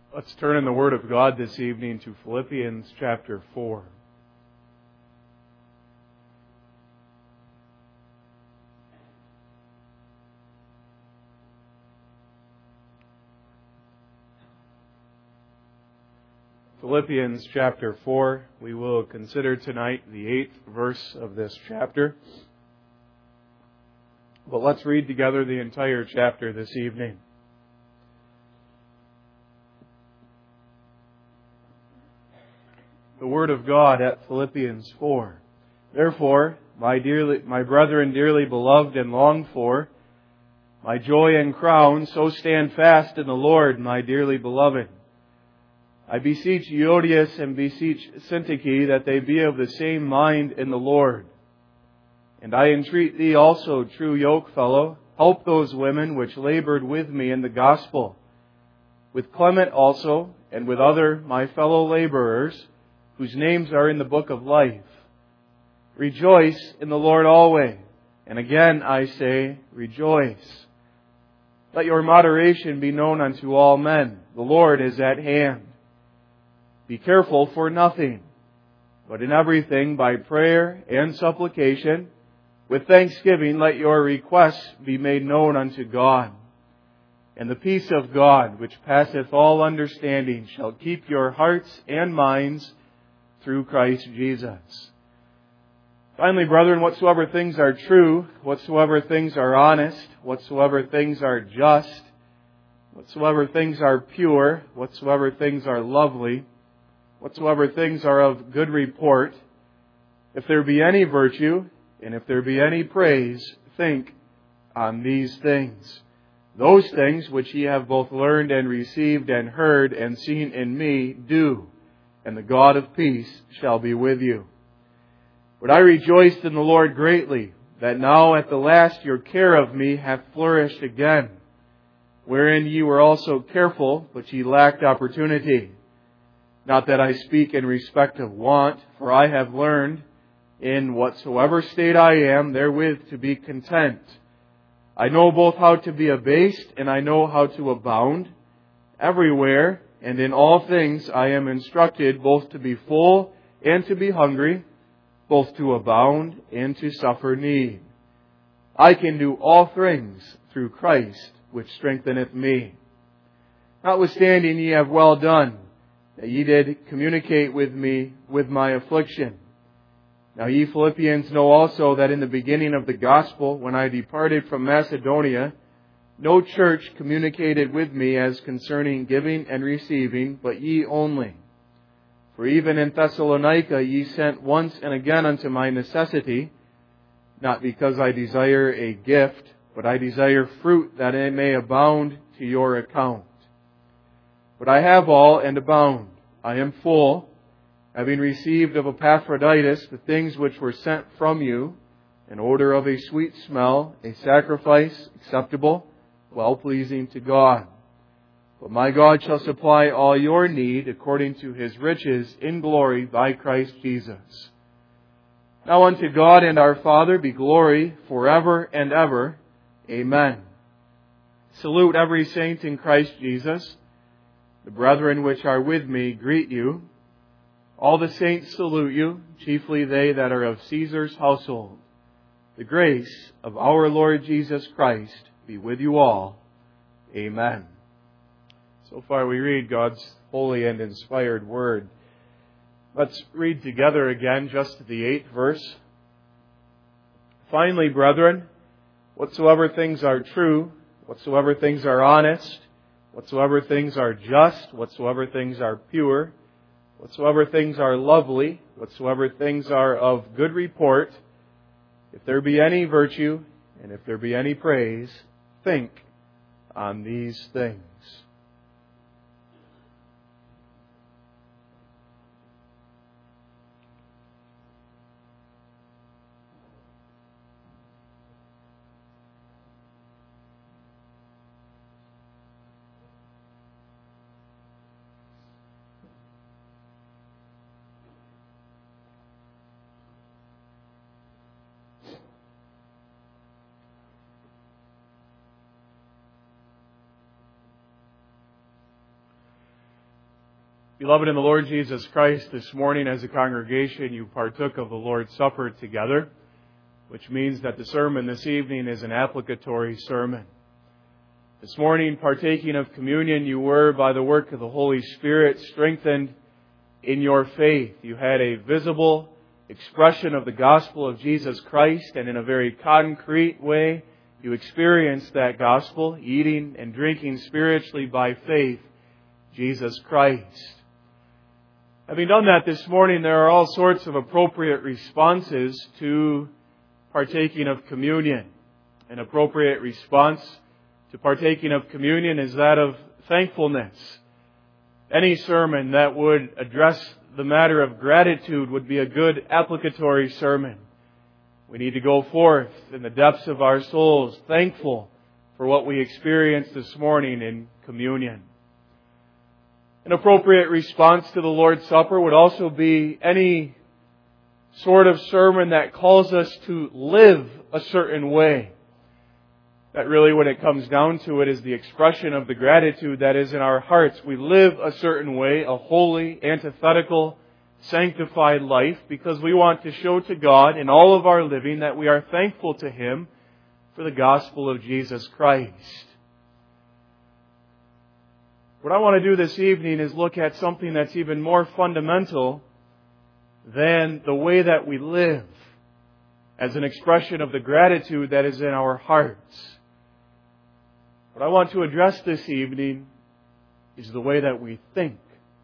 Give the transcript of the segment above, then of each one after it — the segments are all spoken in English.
Let's turn in the Word of God this evening to Philippians chapter 4. Philippians chapter 4, we will consider tonight the 8th verse of this chapter. But let's read together the entire chapter this evening. The Word of God at Philippians 4. Therefore, my brethren dearly beloved and longed for, my joy and crown, so stand fast in the Lord, my dearly beloved. I beseech Euodias and beseech Syntyche that they be of the same mind in the Lord. And I entreat thee also, true yokefellow, help those women which labored with me in the gospel, with Clement also, and with other my fellow laborers, whose names are in the book of life. Rejoice in the Lord always. And again I say, rejoice. Let your moderation be known unto all men. The Lord is at hand. Be careful for nothing, but in everything by prayer and supplication, with thanksgiving let your requests be made known unto God. And the peace of God, which passeth all understanding, shall keep your hearts and minds through Christ Jesus. Finally, brethren, whatsoever things are true, whatsoever things are honest, whatsoever things are just, whatsoever things are pure, whatsoever things are lovely, whatsoever things are of good report, if there be any virtue, and if there be any praise, think on these things. Those things which ye have both learned and received and heard and seen in me, do, and the God of peace shall be with you. But I rejoiced in the Lord greatly, that now at the last your care of me hath flourished again, wherein ye were also careful, but ye lacked opportunity. Not that I speak in respect of want, for I have learned, in whatsoever state I am, therewith to be content. I know both how to be abased, and I know how to abound. Everywhere, and in all things I am instructed both to be full and to be hungry, both to abound and to suffer need. I can do all things through Christ, which strengtheneth me. Notwithstanding, ye have well done, that ye did communicate with me with my affliction. Now ye Philippians know also that in the beginning of the gospel, when I departed from Macedonia, no church communicated with me as concerning giving and receiving, but ye only. For even in Thessalonica ye sent once and again unto my necessity, not because I desire a gift, but I desire fruit that it may abound to your account. But I have all and abound. I am full, having received of Epaphroditus the things which were sent from you, an odor of a sweet smell, a sacrifice acceptable, well-pleasing to God. But my God shall supply all your need according to His riches in glory by Christ Jesus. Now unto God and our Father be glory forever and ever. Amen. Salute every saint in Christ Jesus. The brethren which are with me greet you. All the saints salute you, chiefly they that are of Caesar's household. The grace of our Lord Jesus Christ be with you all. Amen. So far we read God's holy and inspired Word. Let's read together again just the 8th verse. Finally, brethren, whatsoever things are true, whatsoever things are honest, whatsoever things are just, whatsoever things are pure, whatsoever things are lovely, whatsoever things are of good report, if there be any virtue, and if there be any praise, think on these things. Beloved in the Lord Jesus Christ, this morning as a congregation you partook of the Lord's Supper together, which means that the sermon this evening is an applicatory sermon. This morning, partaking of communion, you were, by the work of the Holy Spirit, strengthened in your faith. You had a visible expression of the gospel of Jesus Christ, and in a very concrete way, you experienced that gospel, eating and drinking spiritually by faith, Jesus Christ. Having done that this morning, there are all sorts of appropriate responses to partaking of communion. An appropriate response to partaking of communion is that of thankfulness. Any sermon that would address the matter of gratitude would be a good applicatory sermon. We need to go forth in the depths of our souls, thankful for what we experienced this morning in communion. An appropriate response to the Lord's Supper would also be any sort of sermon that calls us to live a certain way. That really, when it comes down to it, is the expression of the gratitude that is in our hearts. We live a certain way, a holy, antithetical, sanctified life, because we want to show to God in all of our living that we are thankful to Him for the gospel of Jesus Christ. What I want to do this evening is look at something that's even more fundamental than the way that we live as an expression of the gratitude that is in our hearts. What I want to address this evening is the way that we think.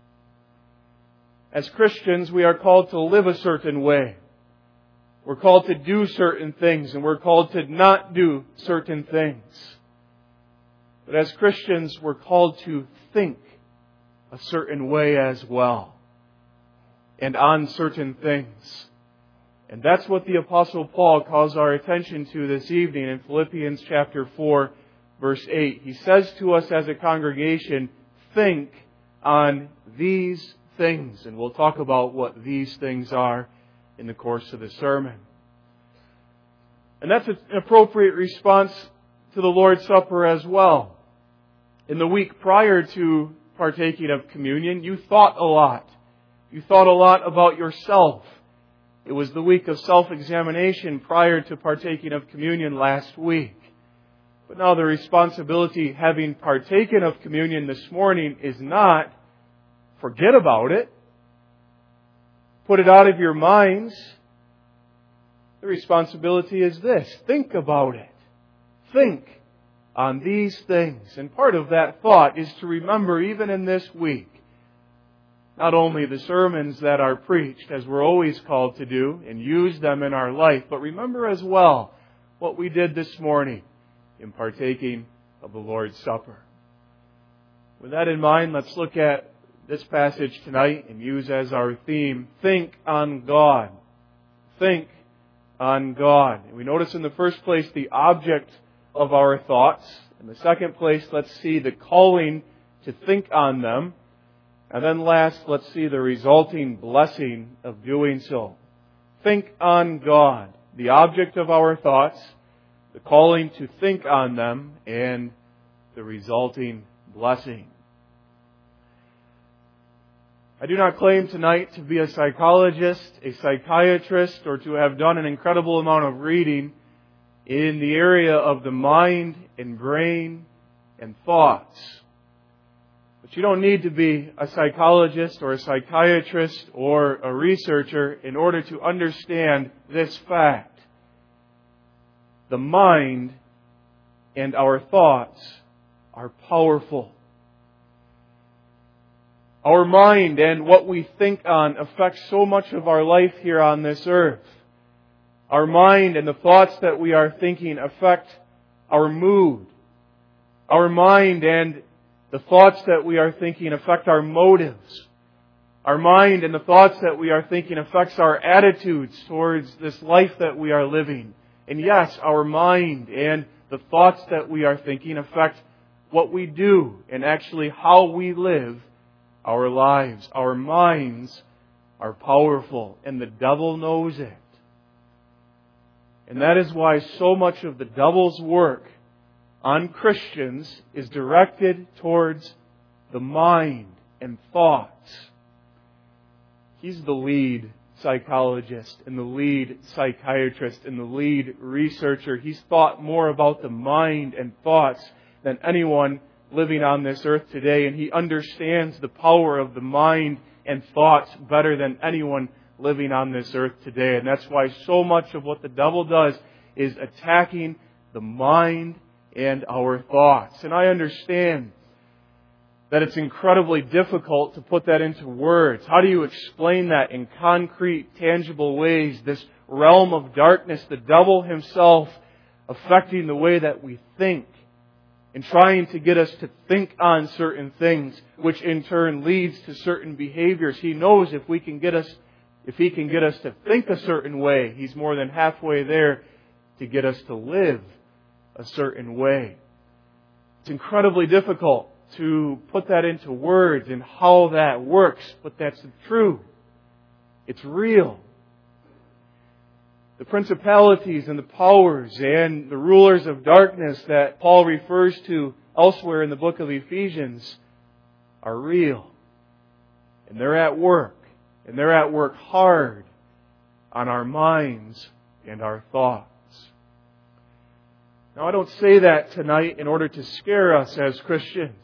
As Christians, we are called to live a certain way. We're called to do certain things, and we're called to not do certain things. But as Christians, we're called to think a certain way as well, and on certain things. And that's what the Apostle Paul calls our attention to this evening in Philippians chapter 4, verse 8. He says to us as a congregation, think on these things. And we'll talk about what these things are in the course of the sermon. And that's an appropriate response to the Lord's Supper as well. In the week prior to partaking of communion, you thought a lot. You thought a lot about yourself. It was the week of self-examination prior to partaking of communion last week. But now the responsibility, having partaken of communion this morning, is not forget about it. Put it out of your minds. The responsibility is this. Think about it. Think on these things. And part of that thought is to remember, even in this week, not only the sermons that are preached, as we're always called to do, and use them in our life, but remember as well what we did this morning in partaking of the Lord's Supper. With that in mind, let's look at this passage tonight and use as our theme, think on God. Think on God. And we notice in the first place the object of our thoughts. In the second place, let's see the calling to think on them. And then last, let's see the resulting blessing of doing so. Think on God, the object of our thoughts, the calling to think on them, and the resulting blessing. I do not claim tonight to be a psychologist, a psychiatrist, or to have done an incredible amount of reading in the area of the mind and brain and thoughts. But you don't need to be a psychologist or a psychiatrist or a researcher in order to understand this fact. The mind and our thoughts are powerful. Our mind and what we think on affects so much of our life here on this earth. Our mind and the thoughts that we are thinking affect our mood. Our mind and the thoughts that we are thinking affect our motives. Our mind and the thoughts that we are thinking affects our attitudes towards this life that we are living. And yes, our mind and the thoughts that we are thinking affect what we do and actually how we live our lives. Our minds are powerful, and the devil knows it. And that is why so much of the devil's work on Christians is directed towards the mind and thoughts. He's the lead psychologist and the lead psychiatrist and the lead researcher. He's thought more about the mind and thoughts than anyone living on this earth today. And he understands the power of the mind and thoughts better than anyone living on this earth today. And that's why so much of what the devil does is attacking the mind and our thoughts. And I understand that it's incredibly difficult to put that into words. How do you explain that in concrete, tangible ways? This realm of darkness, the devil himself affecting the way that we think and trying to get us to think on certain things, which in turn leads to certain behaviors. He knows if he can get us to think a certain way, he's more than halfway there to get us to live a certain way. It's incredibly difficult to put that into words and how that works, but that's true. It's real. The principalities and the powers and the rulers of darkness that Paul refers to elsewhere in the book of Ephesians are real. And they're at work. And they're at work hard on our minds and our thoughts. Now, I don't say that tonight in order to scare us as Christians.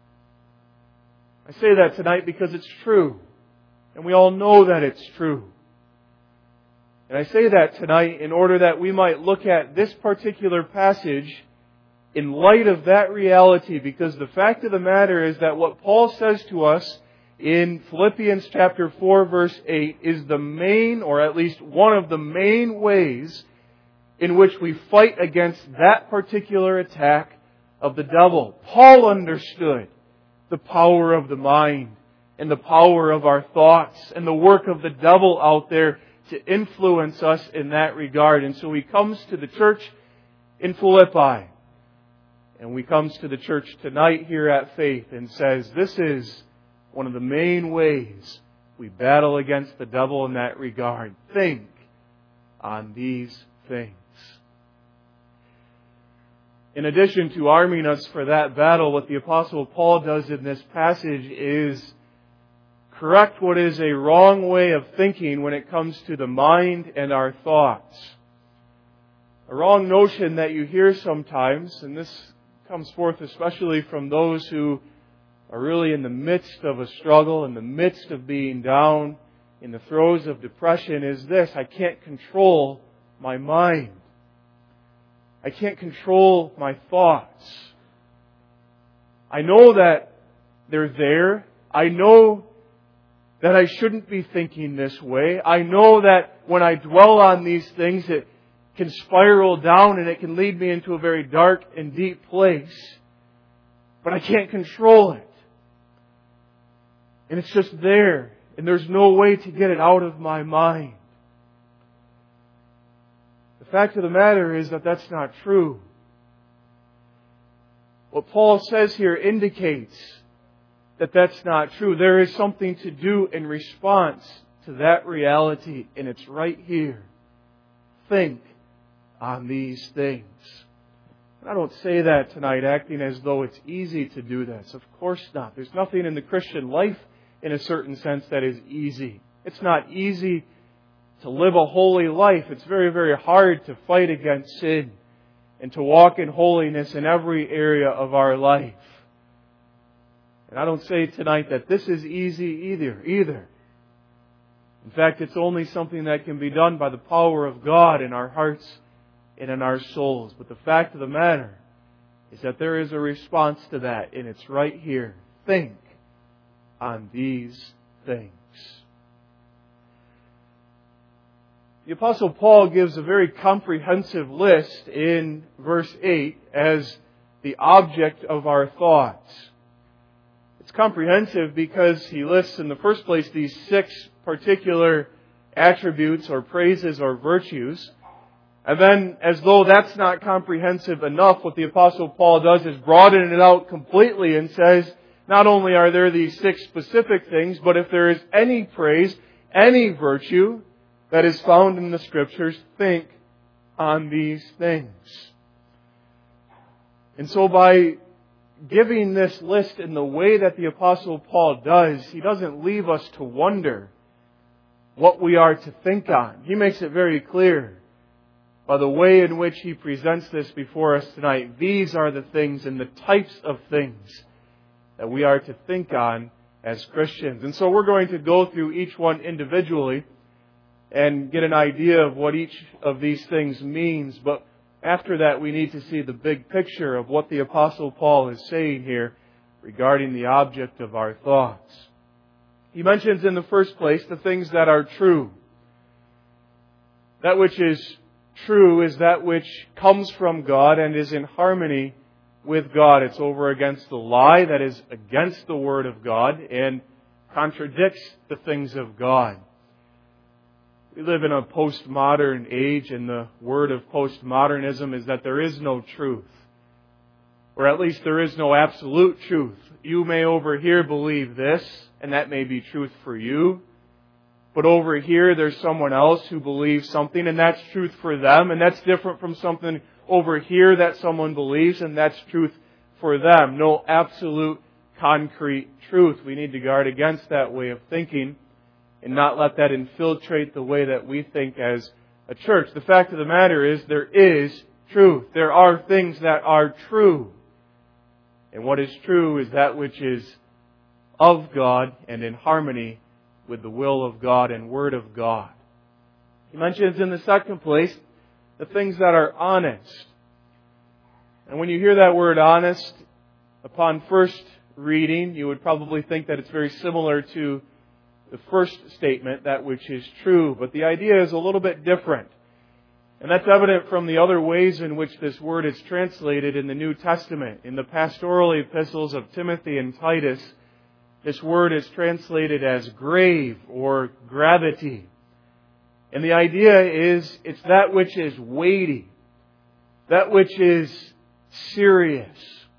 I say that tonight because it's true. And we all know that it's true. And I say that tonight in order that we might look at this particular passage in light of that reality. Because the fact of the matter is that what Paul says to us in Philippians chapter 4 verse 8 is the main, or at least one of the main ways in which we fight against that particular attack of the devil. Paul understood the power of the mind and the power of our thoughts and the work of the devil out there to influence us in that regard. And so he comes to the church in Philippi, and he comes to the church tonight here at Faith and says, this is one of the main ways we battle against the devil in that regard. Think on these things. In addition to arming us for that battle, what the Apostle Paul does in this passage is correct what is a wrong way of thinking when it comes to the mind and our thoughts. A wrong notion that you hear sometimes, and this comes forth especially from those who are really in the midst of a struggle, in the midst of being down, in the throes of depression, is this: I can't control my mind. I can't control my thoughts. I know that they're there. I know that I shouldn't be thinking this way. I know that when I dwell on these things, it can spiral down and it can lead me into a very dark and deep place. But I can't control it. And it's just there. And there's no way to get it out of my mind. The fact of the matter is that that's not true. What Paul says here indicates that that's not true. There is something to do in response to that reality, and it's right here. Think on these things. And I don't say that tonight acting as though it's easy to do this. Of course not. There's nothing in the Christian life, in a certain sense, that is easy. It's not easy to live a holy life. It's very, very hard to fight against sin and to walk in holiness in every area of our life. And I don't say tonight that this is easy either. In fact, it's only something that can be done by the power of God in our hearts and in our souls. But the fact of the matter is that there is a response to that, and it's right here. Think on these things. The Apostle Paul gives a very comprehensive list in verse 8 as the object of our thoughts. It's comprehensive because he lists in the first place these 6 particular attributes or praises or virtues. And then, as though that's not comprehensive enough, what the Apostle Paul does is broaden it out completely and says, not only are there these 6 specific things, but if there is any praise, any virtue that is found in the Scriptures, think on these things. And so by giving this list in the way that the Apostle Paul does, he doesn't leave us to wonder what we are to think on. He makes it very clear by the way in which he presents this before us tonight. These are the things and the types of things that we are to think on as Christians. And so we're going to go through each one individually and get an idea of what each of these things means. But after that, we need to see the big picture of what the Apostle Paul is saying here regarding the object of our thoughts. He mentions in the first place the things that are true. That which is true is that which comes from God and is in harmony with God. It's over against the lie that is against the Word of God and contradicts the things of God. We live in a postmodern age, and the word of postmodernism is that there is no truth. Or at least there is no absolute truth. You may over here believe this, and that may be truth for you. But over here there's someone else who believes something, and that's truth for them. And that's different from something over here that someone believes, and that's truth for them. No absolute concrete truth. We need to guard against that way of thinking and not let that infiltrate the way that we think as a church. The fact of the matter is there is truth. There are things that are true. And what is true is that which is of God and in harmony with the will of God and Word of God. He mentions in the second place the things that are honest. And when you hear that word honest, upon first reading, you would probably think that it's very similar to the first statement, that which is true. But the idea is a little bit different. And that's evident from the other ways in which this word is translated in the New Testament. In the pastoral epistles of Timothy and Titus, this word is translated as grave or gravity. And the idea is it's that which is weighty, that which is serious.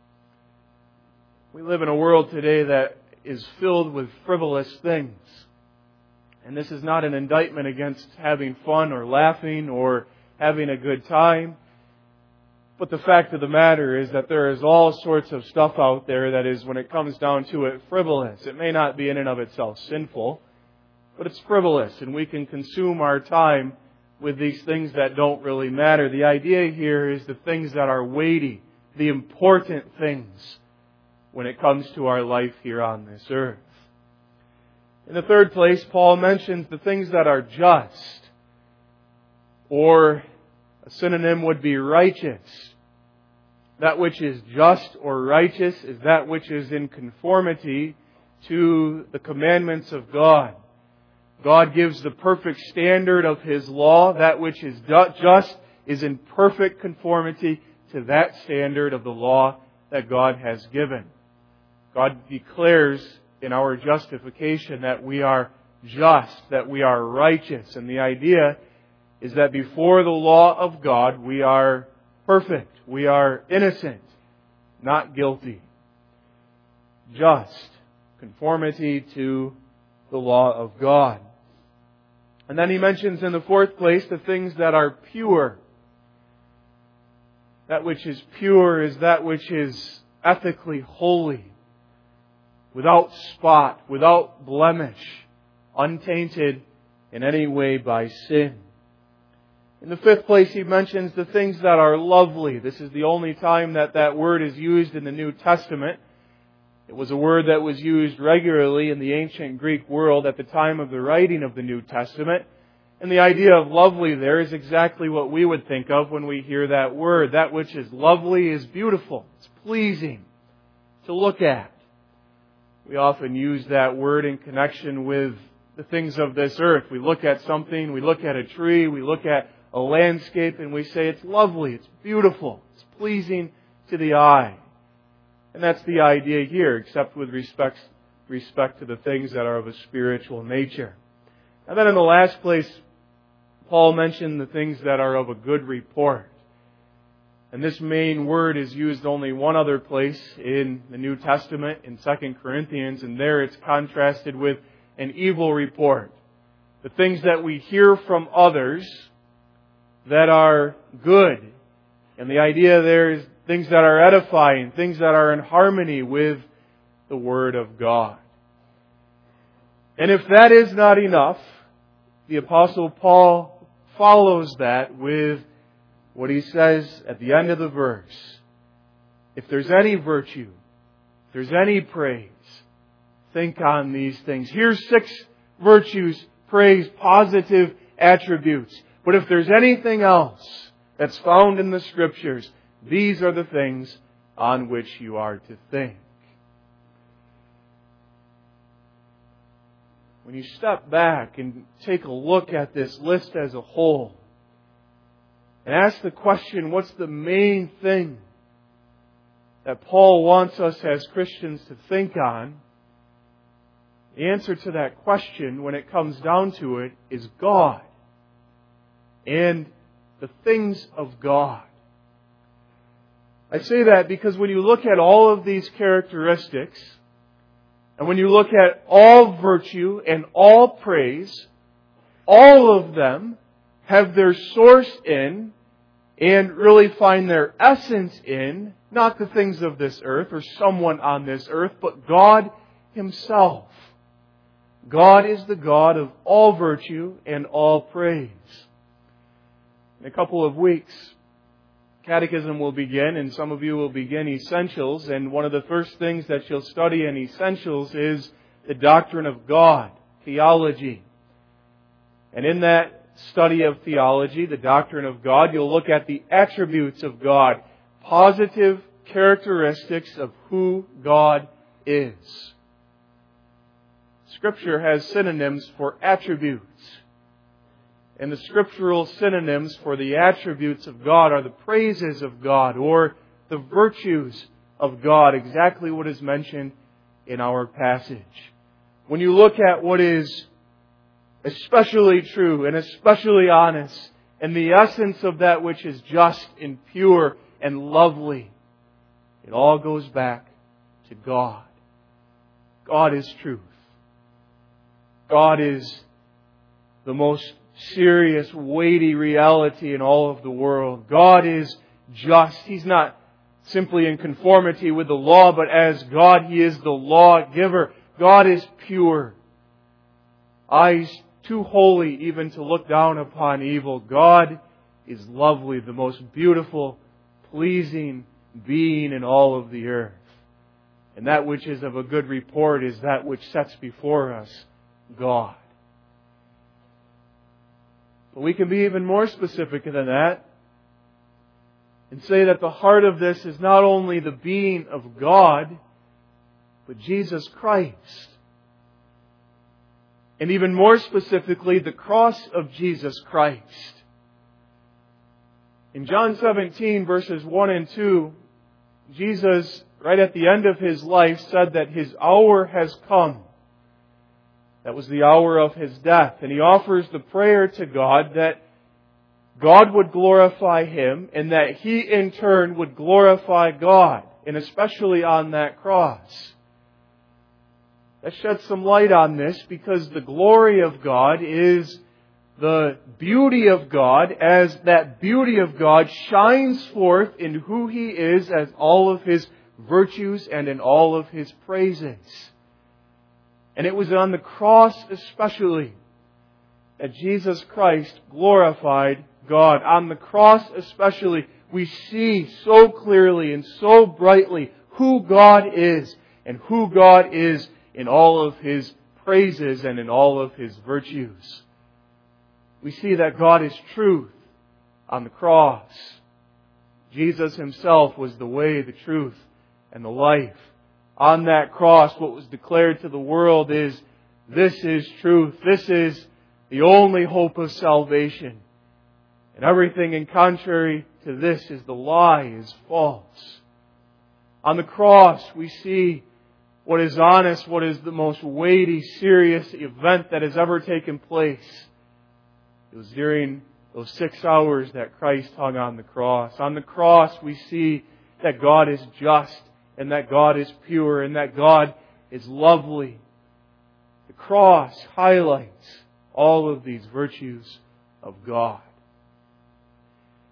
We live in a world today that is filled with frivolous things. And this is not an indictment against having fun or laughing or having a good time. But the fact of the matter is that there is all sorts of stuff out there that is, when it comes down to it, frivolous. It may not be in and of itself sinful, but it's frivolous, and we can consume our time with these things that don't really matter. The idea here is the things that are weighty, the important things when it comes to our life here on this earth. In the third place, Paul mentions the things that are just, or a synonym would be righteous. That which is just or righteous is that which is in conformity to the commandments of God. God gives the perfect standard of His law. That which is just is in perfect conformity to that standard of the law that God has given. God declares in our justification that we are just, that we are righteous. And the idea is that before the law of God, we are perfect. We are innocent, not guilty. Just, conformity to the law of God. And then he mentions in the fourth place the things that are pure. That which is pure is that which is ethically holy, without spot, without blemish, untainted in any way by sin. In the fifth place, he mentions the things that are lovely. This is the only time that that word is used in the New Testament. It was a word that was used regularly in the ancient Greek world at the time of the writing of the New Testament. And the idea of lovely there is exactly what we would think of when we hear that word. That which is lovely is beautiful. It's pleasing to look at. We often use that word in connection with the things of this earth. We look at something, we look at a tree, we look at a landscape, and we say it's lovely, it's beautiful, it's pleasing to the eye. And that's the idea here, except with respect to the things that are of a spiritual nature. And then in the last place, Paul mentioned the things that are of a good report. And this main word is used only one other place in the New Testament, in 2 Corinthians, and there it's contrasted with an evil report. The things that we hear from others that are good. And the idea there is things that are edifying, things that are in harmony with the Word of God. And if that is not enough, the Apostle Paul follows that with what he says at the end of the verse. If there's any virtue, if there's any praise, think on these things. Here's 6 virtues, praise, positive attributes. But if there's anything else that's found in the Scriptures, these are the things on which you are to think. When you step back and take a look at this list as a whole and ask the question, what's the main thing that Paul wants us as Christians to think on? The answer to that question, when it comes down to it, is God and the things of God. I say that because when you look at all of these characteristics, and when you look at all virtue and all praise, all of them have their source in and really find their essence in not the things of this earth or someone on this earth, but God Himself. God is the God of all virtue and all praise. In a couple of weeks, Catechism will begin, and some of you will begin Essentials, and one of the first things that you'll study in Essentials is the doctrine of God, theology. And in that study of theology, the doctrine of God, you'll look at the attributes of God, positive characteristics of who God is. Scripture has synonyms for attributes. And the scriptural synonyms for the attributes of God are the praises of God or the virtues of God, exactly what is mentioned in our passage. When you look at what is especially true and especially honest and the essence of that which is just and pure and lovely, it all goes back to God. God is truth. God is the most serious, weighty reality in all of the world. God is just. He's not simply in conformity with the law, but as God, He is the lawgiver. God is pure. Eyes too holy even to look down upon evil. God is lovely, the most beautiful, pleasing being in all of the earth. And that which is of a good report is that which sets before us God. But we can be even more specific than that and say that the heart of this is not only the being of God, but Jesus Christ. And even more specifically, the cross of Jesus Christ. In John 17, verses 1 and 2, Jesus, right at the end of His life, said that His hour has come. That was the hour of His death. And He offers the prayer to God that God would glorify Him and that He in turn would glorify God, and especially on that cross. That sheds some light on this because the glory of God is the beauty of God as that beauty of God shines forth in who He is as all of His virtues and in all of His praises. And it was on the cross especially that Jesus Christ glorified God. On the cross especially, we see so clearly and so brightly who God is and who God is in all of His praises and in all of His virtues. We see that God is truth on the cross. Jesus Himself was the way, the truth, and the life. On that cross, what was declared to the world is, this is truth. This is the only hope of salvation. And everything in contrary to this is the lie, is false. On the cross, we see what is honest, what is the most weighty, serious event that has ever taken place. It was during those 6 hours that Christ hung on the cross. On the cross, we see that God is just, and that God is pure, and that God is lovely. The cross highlights all of these virtues of God.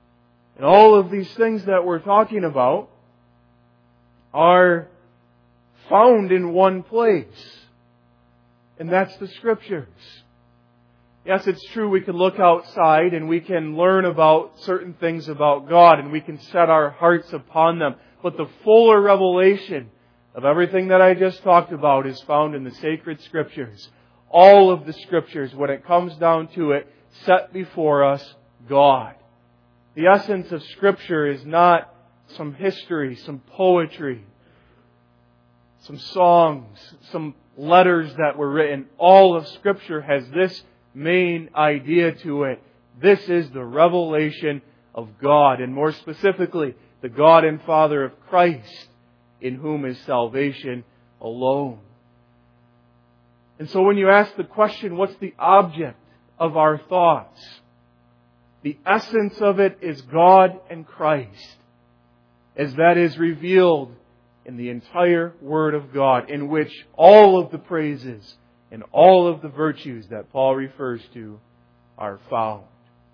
And all of these things that we're talking about are found in one place. And that's the Scriptures. Yes, it's true we can look outside and we can learn about certain things about God and we can set our hearts upon them. But the fuller revelation of everything that I just talked about is found in the sacred Scriptures. All of the Scriptures, when it comes down to it, set before us God. The essence of Scripture is not some history, some poetry, some songs, some letters that were written. All of Scripture has this main idea to it. This is the revelation of God, and more specifically, the God and Father of Christ, in whom is salvation alone. And so when you ask the question, what's the object of our thoughts? The essence of it is God and Christ, as that is revealed in the entire Word of God, in which all of the praises and all of the virtues that Paul refers to are found.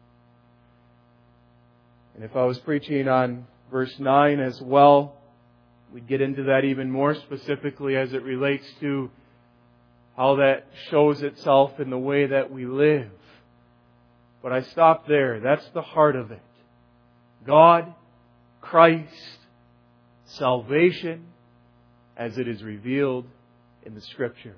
And if I was preaching on verse 9 as well, we'd get into that even more specifically as it relates to how that shows itself in the way that we live. But I stop there. That's the heart of it. God, Christ, salvation, as it is revealed in the Scriptures.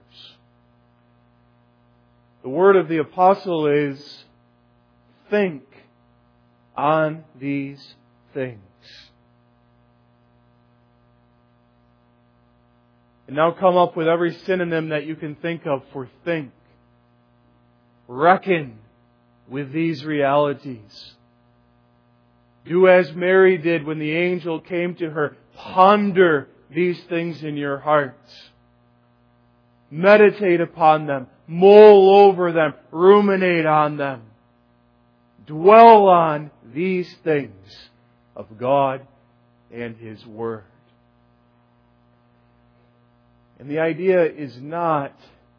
The word of the apostle is, think on these things. And now come up with every synonym that you can think of for think. Reckon with these realities. Do as Mary did when the angel came to her. Ponder these things in your hearts. Meditate upon them. Mull over them. Ruminate on them. Dwell on these things of God and His Word. And the idea is not,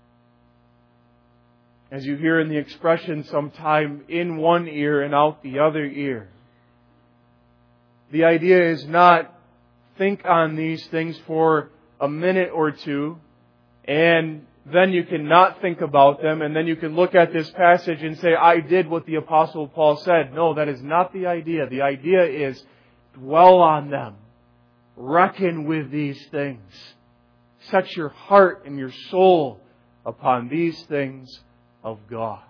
as you hear in the expression sometime, in one ear and out the other ear. The idea is not think on these things for a minute or two and then you can not think about them and then you can look at this passage and say, I did what the Apostle Paul said. No, that is not the idea. The idea is dwell on them. Reckon with these things. Set your heart and your soul upon these things of God.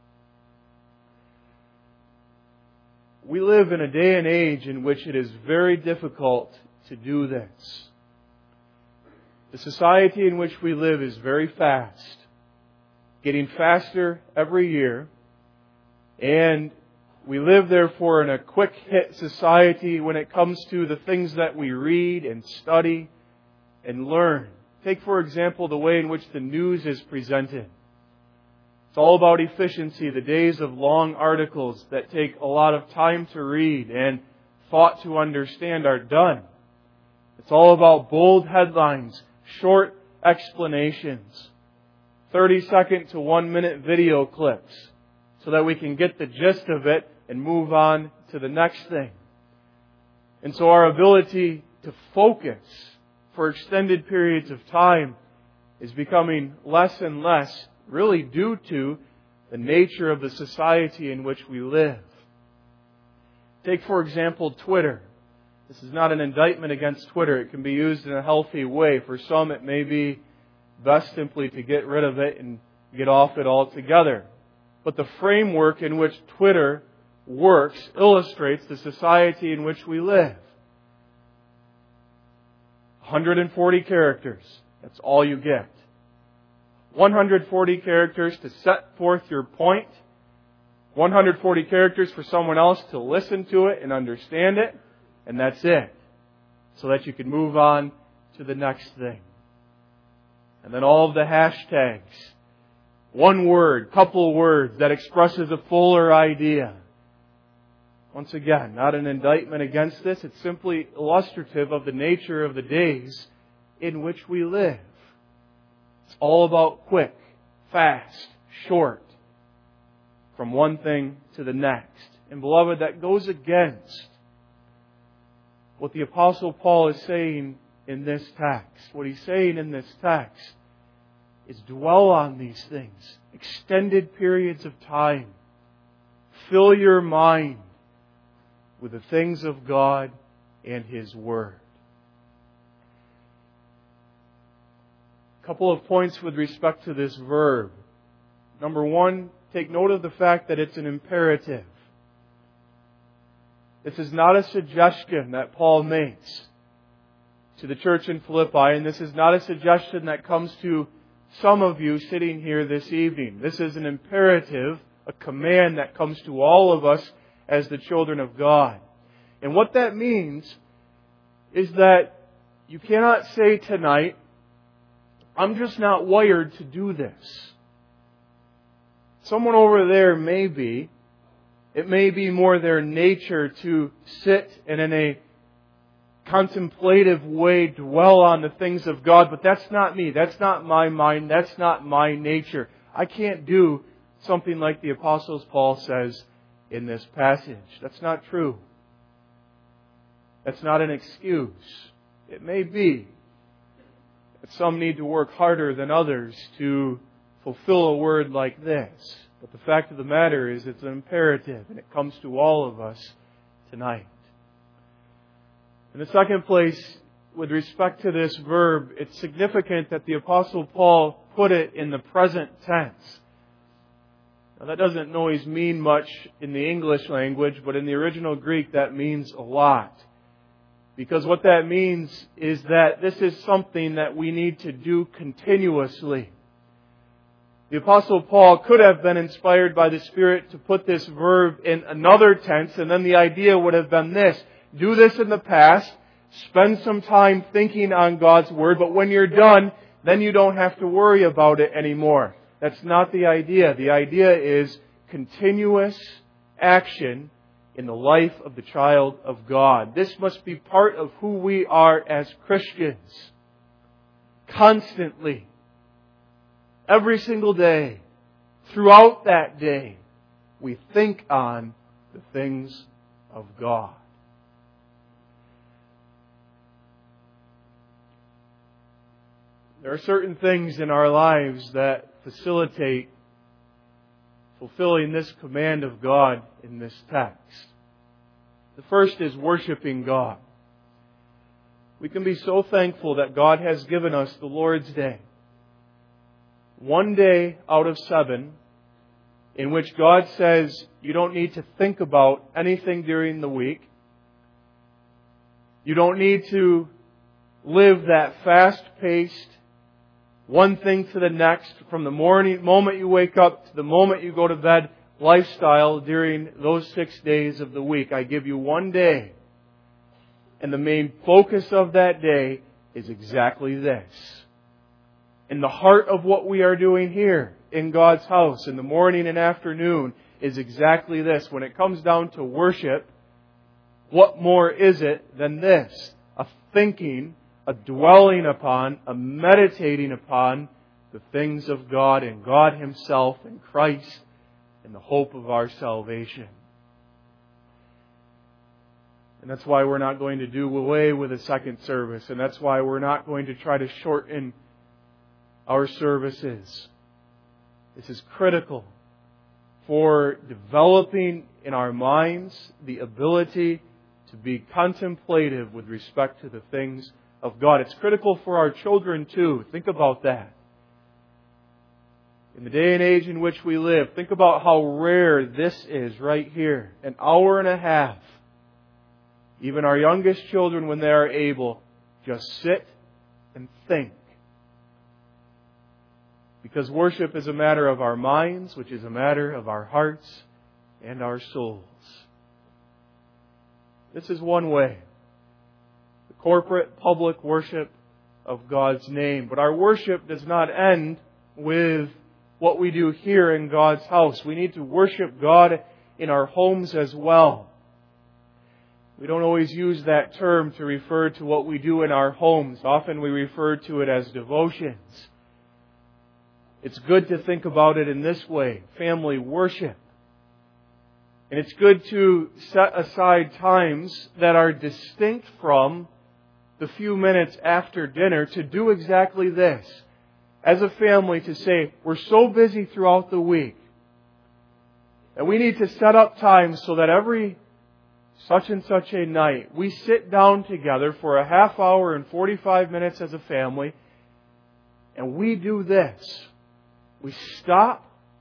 We live in a day and age in which it is very difficult to do this. The society in which we live is very fast, getting faster every year, and we live therefore in a quick hit society when it comes to the things that we read and study and learn. Take, for example, the way in which the news is presented. It's all about efficiency. The days of long articles that take a lot of time to read and thought to understand are done. It's all about bold headlines, short explanations, 30-second to 1-minute video clips so that we can get the gist of it and move on to the next thing. And so our ability to focus for extended periods of time is becoming less and less, really due to the nature of the society in which we live. Take, for example, Twitter. This is not an indictment against Twitter. It can be used in a healthy way. For some, it may be best simply to get rid of it and get off it altogether. But the framework in which Twitter works illustrates the society in which we live. 140 characters. That's all you get. 140 characters to set forth your point. 140 characters for someone else to listen to it and understand it. And that's it. So that you can move on to the next thing. And then all of the hashtags. One word, couple words that expresses a fuller idea. Once again, not an indictment against this. It's simply illustrative of the nature of the days in which we live. It's all about quick, fast, short, from one thing to the next. And beloved, that goes against what the Apostle Paul is saying in this text. What he's saying in this text is dwell on these things. Extended periods of time. Fill your mind with the things of God and His Word. A couple of points with respect to this verb. Number one, take note of the fact that it's an imperative. This is not a suggestion that Paul makes to the church in Philippi, and this is not a suggestion that comes to some of you sitting here this evening. This is an imperative, a command that comes to all of us as the children of God. And what that means is that you cannot say tonight, I'm just not wired to do this. Someone over there may be. It may be more their nature to sit and in a contemplative way dwell on the things of God, but that's not me. That's not my mind. That's not my nature. I can't do something like the Apostle Paul says in this passage. That's not true. That's not an excuse. It may be that some need to work harder than others to fulfill a word like this. But the fact of the matter is it's an imperative, and it comes to all of us tonight. In the second place, with respect to this verb, it's significant that the Apostle Paul put it in the present tense. Now that doesn't always mean much in the English language, but in the original Greek that means a lot. Because what that means is that this is something that we need to do continuously. The Apostle Paul could have been inspired by the Spirit to put this verb in another tense, and then the idea would have been this: do this in the past, spend some time thinking on God's Word, but when you're done, then you don't have to worry about it anymore. That's not the idea. The idea is continuous action in the life of the child of God. This must be part of who we are as Christians. Constantly. Every single day. Throughout that day, we think on the things of God. There are certain things in our lives that facilitate fulfilling this command of God in this text. The first is worshiping God. We can be so thankful that God has given us the Lord's Day. One day out of 7 in which God says you don't need to think about anything during the week. You don't need to live that fast-paced, one thing to the next, from the moment you wake up to the moment you go to bed lifestyle during those 6 days of the week. I give you one day. And the main focus of that day is exactly this. And the heart of what we are doing here in God's house in the morning and afternoon is exactly this. When it comes down to worship, what more is it than this? A thinking, a dwelling upon, a meditating upon the things of God and God Himself and Christ and the hope of our salvation. And that's why we're not going to do away with a second service. And that's why we're not going to try to shorten our services. This is critical for developing in our minds the ability to be contemplative with respect to the things of God. It's critical for our children too. Think about that. In the day and age in which we live, think about how rare this is right here. An hour and a half. Even our youngest children, when they are able, just sit and think. Because worship is a matter of our minds, which is a matter of our hearts and our souls. This is one way. The corporate, public worship of God's name. But our worship does not end with what we do here in God's house. We need to worship God in our homes as well. We don't always use that term to refer to what we do in our homes. Often we refer to it as devotions. It's good to think about it in this way. Family worship. And it's good to set aside times that are distinct from the few minutes after dinner to do exactly this. As a family, to say, we're so busy throughout the week that we need to set up times so that every such and such a night we sit down together for a half hour and 45 minutes as a family, and we do this. We stop.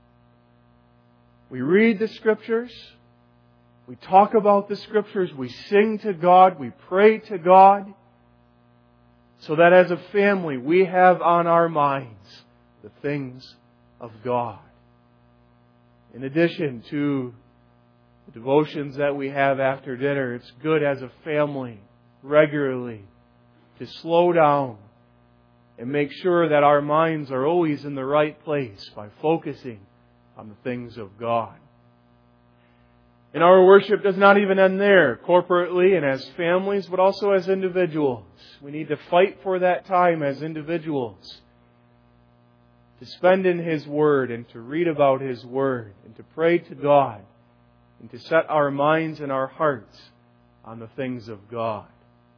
We read the Scriptures. We talk about the Scriptures. We sing to God. We pray to God. So that as a family, we have on our minds the things of God. In addition to the devotions that we have after dinner, it's good as a family regularly to slow down and make sure that our minds are always in the right place by focusing on the things of God. And our worship does not even end there, corporately and as families, but also as individuals. We need to fight for that time as individuals, to spend in His Word and to read about His Word and to pray to God and to set our minds and our hearts on the things of God.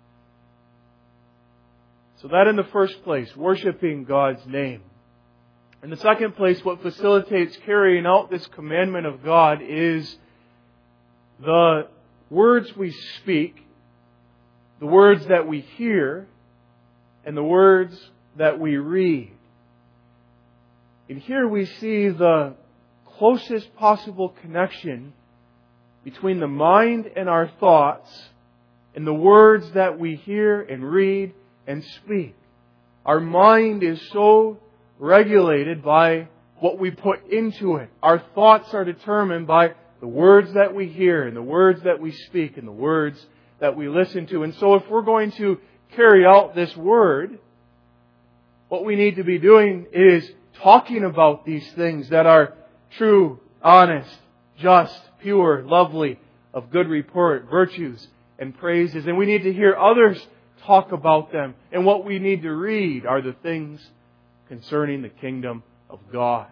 So that in the first place, worshiping God's name. In the second place, what facilitates carrying out this commandment of God is the words we speak, the words that we hear, and the words that we read. And here we see the closest possible connection between the mind and our thoughts and the words that we hear and read and speak. Our mind is so regulated by what we put into it. Our thoughts are determined by the words that we hear and the words that we speak and the words that we listen to. And so if we're going to carry out this Word, what we need to be doing is talking about these things that are true, honest, just, pure, lovely, of good report, virtues and praises. And we need to hear others talk about them. And what we need to read are the things concerning the kingdom of God.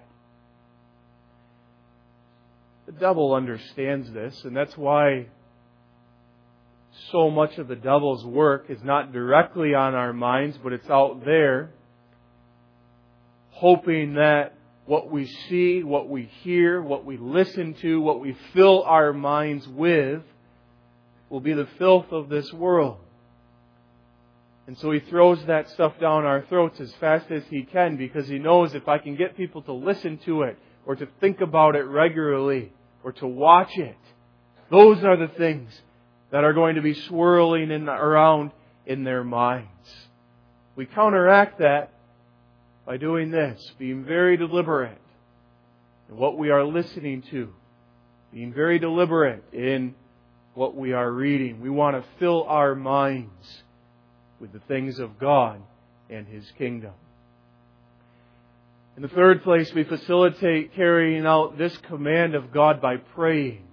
The devil understands this, and that's why so much of the devil's work is not directly on our minds, but it's out there, hoping that what we see, what we hear, what we listen to, what we fill our minds with will be the filth of this world. And so he throws that stuff down our throats as fast as he can, because he knows if I can get people to listen to it or to think about it regularly or to watch it, those are the things that are going to be swirling around in their minds. We counteract that by doing this, being very deliberate in what we are listening to, being very deliberate in what we are reading. We want to fill our minds with the things of God and His kingdom. In the third place, we facilitate carrying out this command of God by praying.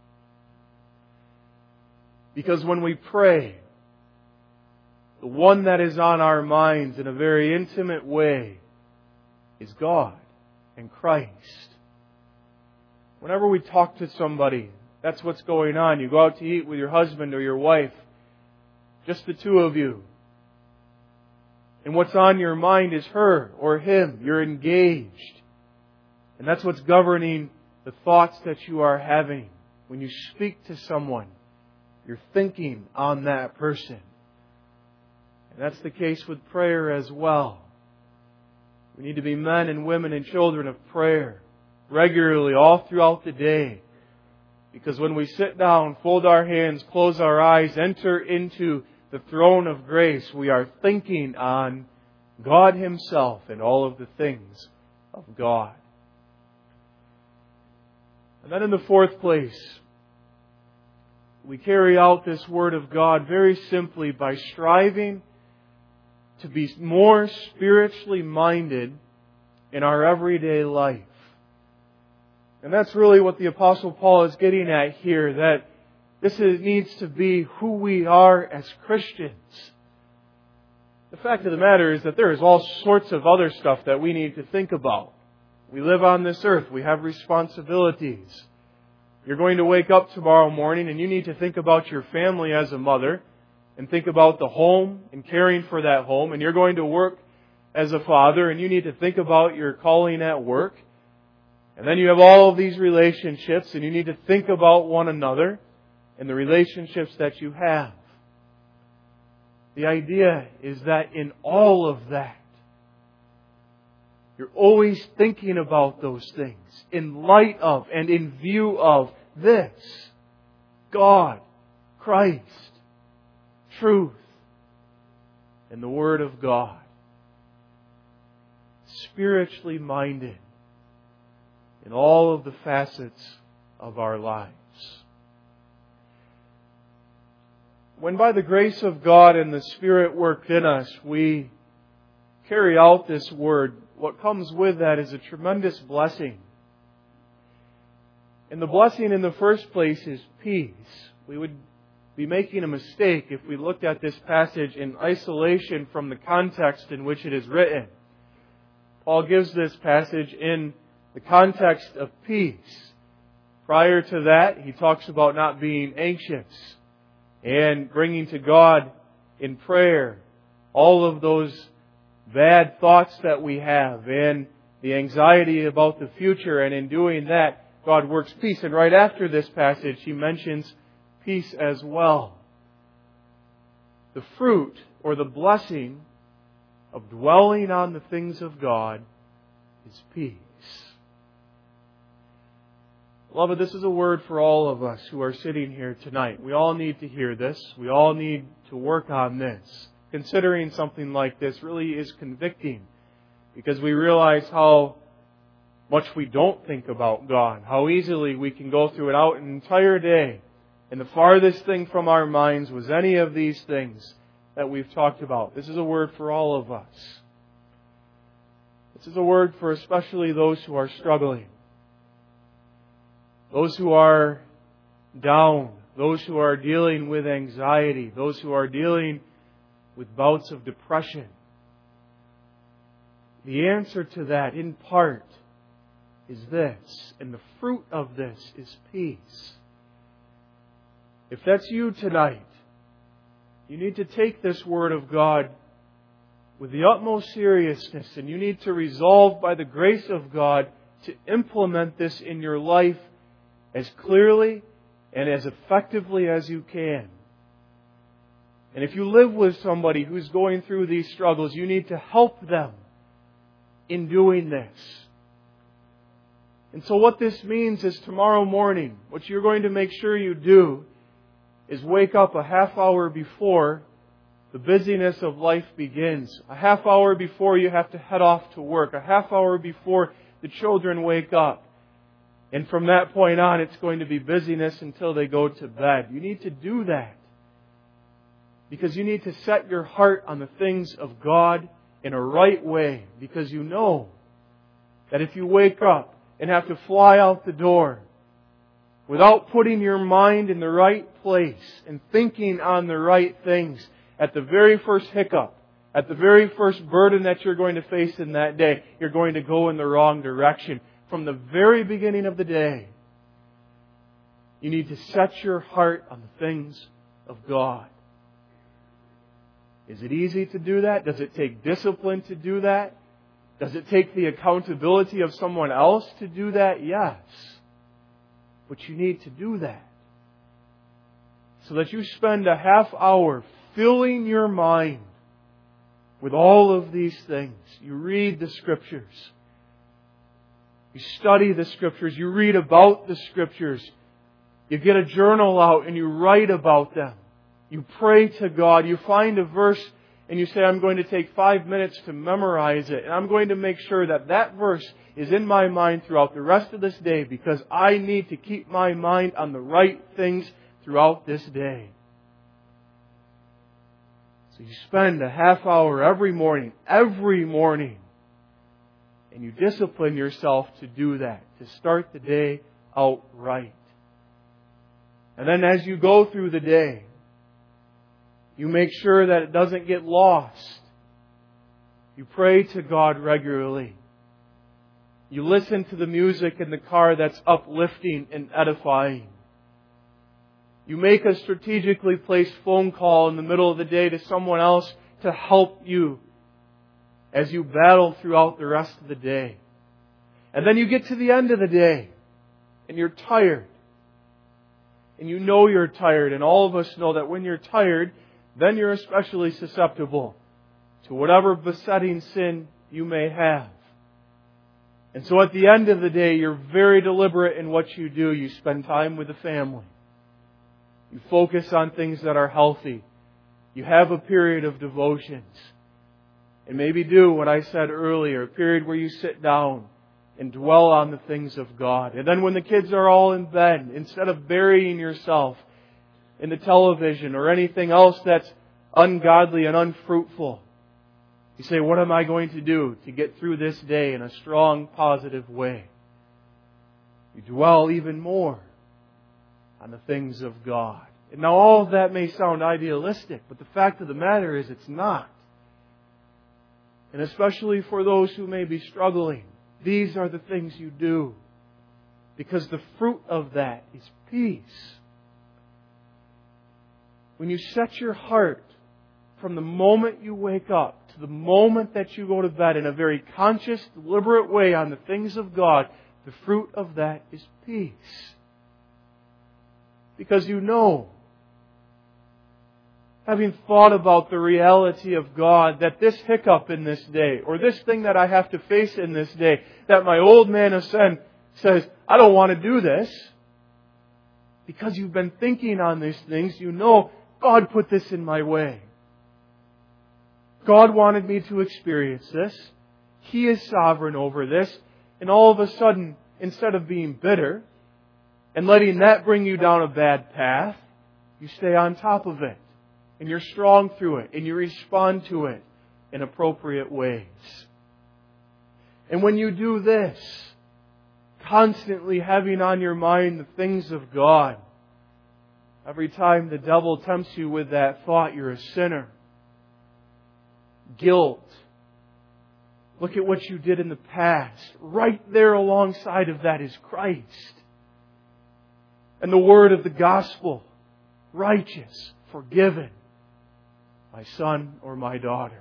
Because when we pray, the one that is on our minds in a very intimate way is God and Christ. Whenever we talk to somebody, that's what's going on. You go out to eat with your husband or your wife, just the two of you. And what's on your mind is her or him. You're engaged. And that's what's governing the thoughts that you are having. When you speak to someone, you're thinking on that person. And that's the case with prayer as well. We need to be men and women and children of prayer regularly all throughout the day. Because when we sit down, fold our hands, close our eyes, enter into the throne of grace, we are thinking on God Himself and all of the things of God. And then in the fourth place, we carry out this Word of God very simply by striving to be more spiritually minded in our everyday life. And that's really what the Apostle Paul is getting at here, that this needs to be who we are as Christians. The fact of the matter is that there is all sorts of other stuff that we need to think about. We live on this earth. We have responsibilities. You're going to wake up tomorrow morning and you need to think about your family as a mother and think about the home and caring for that home. And you're going to work as a father and you need to think about your calling at work. And then you have all of these relationships and you need to think about one another and the relationships that you have. The idea is that in all of that, you're always thinking about those things in light of and in view of this: God, Christ, truth, and the Word of God. Spiritually minded in all of the facets of our lives. When by the grace of God and the Spirit work in us, we carry out this Word, what comes with that is a tremendous blessing. And the blessing in the first place is peace. We would be making a mistake if we looked at this passage in isolation from the context in which it is written. Paul gives this passage in the context of peace. Prior to that, he talks about not being anxious and bringing to God in prayer all of those bad thoughts that we have and the anxiety about the future. And in doing that, God works peace. And right after this passage, he mentions peace as well. The fruit or the blessing of dwelling on the things of God is peace. Beloved, this is a word for all of us who are sitting here tonight. We all need to hear this. We all need to work on this. Considering something like this really is convicting because we realize how much we don't think about God, how easily we can go through an entire day, and the farthest thing from our minds was any of these things that we've talked about. This is a word for all of us. This is a word for especially those who are struggling, those who are down, those who are dealing with anxiety, those who are dealing with bouts of depression. The answer to that, in part, is this, and the fruit of this is peace. If that's you tonight, you need to take this Word of God with the utmost seriousness, and you need to resolve by the grace of God to implement this in your life as clearly and as effectively as you can. And if you live with somebody who's going through these struggles, you need to help them in doing this. And so what this means is tomorrow morning, what you're going to make sure you do is wake up a half hour before the busyness of life begins. A half hour before you have to head off to work. A half hour before the children wake up. And from that point on, it's going to be busyness until they go to bed. You need to do that because you need to set your heart on the things of God in a right way. Because you know that if you wake up and have to fly out the door without putting your mind in the right place and thinking on the right things, at the very first hiccup, at the very first burden that you're going to face in that day, you're going to go in the wrong direction. From the very beginning of the day, you need to set your heart on the things of God. Is it easy to do that? Does it take discipline to do that? Does it take the accountability of someone else to do that? Yes. But you need to do that. So that you spend a half hour filling your mind with all of these things. You read the Scriptures. You study the Scriptures. You read about the Scriptures. You get a journal out and you write about them. You pray to God. You find a verse and you say, I'm going to take 5 minutes to memorize it. And I'm going to make sure that that verse is in my mind throughout the rest of this day because I need to keep my mind on the right things throughout this day. So you spend a half hour every morning, and you discipline yourself to do that, to start the day out right. And then as you go through the day, you make sure that it doesn't get lost. You pray to God regularly. You listen to the music in the car that's uplifting and edifying. You make a strategically placed phone call in the middle of the day to someone else to help you as you battle throughout the rest of the day. And then you get to the end of the day and you're tired. And you know you're tired. And all of us know that when you're tired, then you're especially susceptible to whatever besetting sin you may have. And so at the end of the day, you're very deliberate in what you do. You spend time with the family. You focus on things that are healthy. You have a period of devotions. And maybe do what I said earlier, a period where you sit down and dwell on the things of God. And then when the kids are all in bed, instead of burying yourself in the television or anything else that's ungodly and unfruitful, you say, what am I going to do to get through this day in a strong, positive way? You dwell even more on the things of God. And now all of that may sound idealistic, but the fact of the matter is it's not. And especially for those who may be struggling, these are the things you do. Because the fruit of that is peace. When you set your heart from the moment you wake up to the moment that you go to bed in a very conscious, deliberate way on the things of God, the fruit of that is peace. Because you know, having thought about the reality of God, that this hiccup in this day, or this thing that I have to face in this day, that my old man of sin says, I don't want to do this. Because you've been thinking on these things, you know, God put this in my way. God wanted me to experience this. He is sovereign over this. And all of a sudden, instead of being bitter and letting that bring you down a bad path, you stay on top of it. And you're strong through it. And you respond to it in appropriate ways. And when you do this, constantly having on your mind the things of God, every time the devil tempts you with that thought, you're a sinner. Guilt. Look at what you did in the past. Right there alongside of that is Christ. And the word of the gospel. Righteous. Forgiven. My son or my daughter.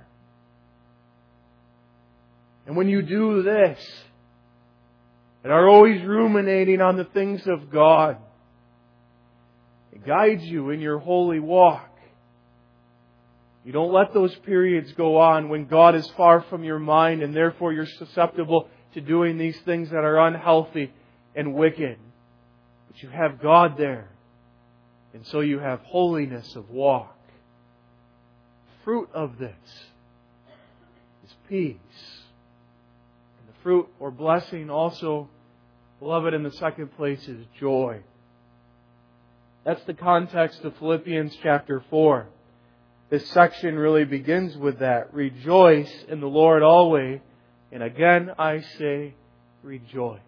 And when you do this, and are always ruminating on the things of God, it guides you in your holy walk. You don't let those periods go on when God is far from your mind and therefore you're susceptible to doing these things that are unhealthy and wicked. But you have God there. And so you have holiness of walk. The fruit of this is peace. And the fruit or blessing also, beloved, in the second place is joy. That's the context of Philippians chapter 4. This section really begins with that. Rejoice in the Lord always. And again I say, rejoice.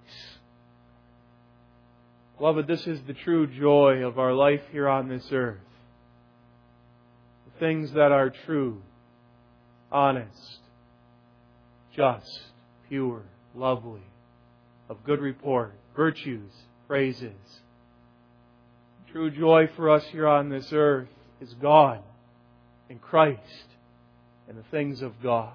Beloved, this is the true joy of our life here on this earth. The things that are true, honest, just, pure, lovely, of good report, virtues, praises. True joy for us here on this earth is God and Christ and the things of God.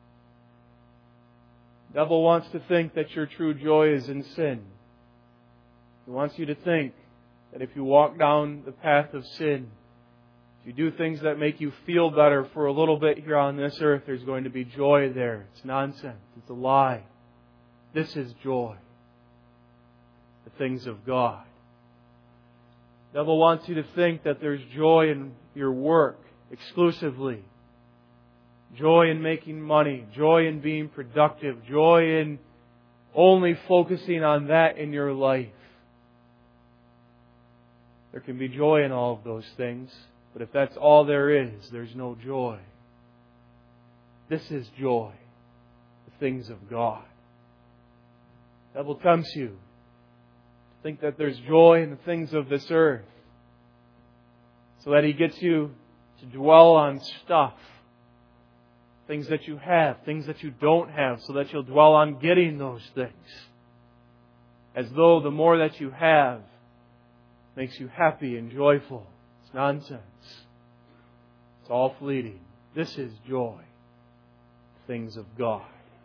The devil wants to think that your true joy is in sin. He wants you to think that if you walk down the path of sin, if you do things that make you feel better for a little bit here on this earth, there's going to be joy there. It's nonsense. It's a lie. This is joy. The things of God. The devil wants you to think that there's joy in your work exclusively. Joy in making money. Joy in being productive. Joy in only focusing on that in your life. There can be joy in all of those things, but if that's all there is, there's no joy. This is joy. The things of God. The devil tempts you to think that there's joy in the things of this earth, so that he gets you to dwell on stuff. things that you have, things that you don't have, so that you'll dwell on getting those things. As though the more that you have makes you happy and joyful. It's nonsense. It's all fleeting. This is joy. Things of God.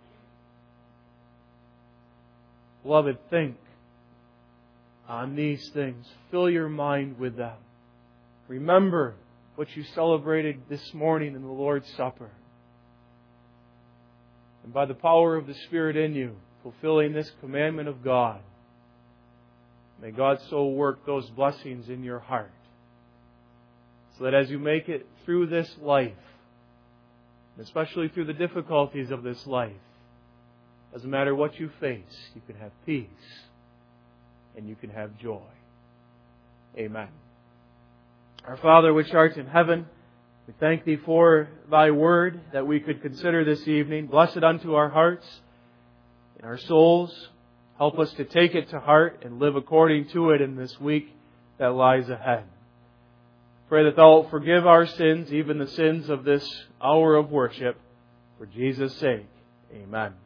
Beloved, think on these things. Fill your mind with them. Remember what you celebrated this morning in the Lord's Supper. And by the power of the Spirit in you, fulfilling this commandment of God, may God so work those blessings in your heart, so that as you make it through this life, especially through the difficulties of this life, doesn't matter what you face, you can have peace and you can have joy. Amen. Our Father which art in heaven, we thank Thee for Thy Word that we could consider this evening. Bless it unto our hearts and our souls. Help us to take it to heart and live according to it in this week that lies ahead. Pray that Thou wilt forgive our sins, even the sins of this hour of worship. For Jesus' sake, amen.